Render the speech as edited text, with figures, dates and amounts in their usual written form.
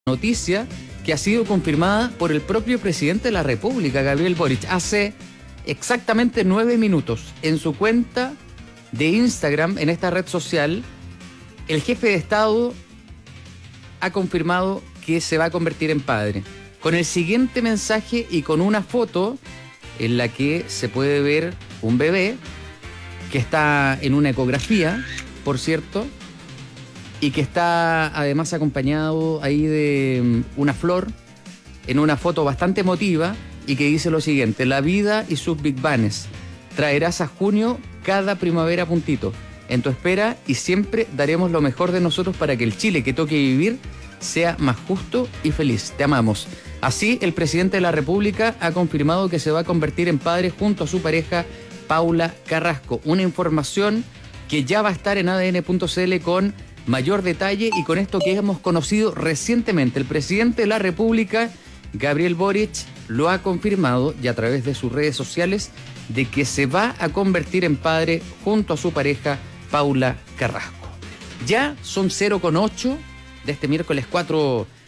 noticia que ha sido confirmada por el propio presidente de la República, Gabriel Boric, hace exactamente 9 minutos. En su cuenta de Instagram, en esta red social, el jefe de Estado ha confirmado que se va a convertir en padre, con el siguiente mensaje y con una foto en la que se puede ver un bebé que está en una ecografía, por cierto, y que está además acompañado ahí de una flor, en una foto bastante emotiva, y que dice lo siguiente: la vida y sus Big Bangs, traerás a junio cada primavera puntito, en tu espera, y siempre daremos lo mejor de nosotros para que el Chile que toque vivir sea más justo y feliz. Te amamos. Así, el presidente de la República ha confirmado que se va a convertir en padre junto a su pareja Paula Carrasco. Una información que ya va a estar en adn.cl con mayor detalle y con esto que hemos conocido recientemente. El presidente de la República, Gabriel Boric, lo ha confirmado y a través de sus redes sociales de que se va a convertir en padre junto a su pareja Paula Carrasco. Ya son 0,8 de este miércoles 4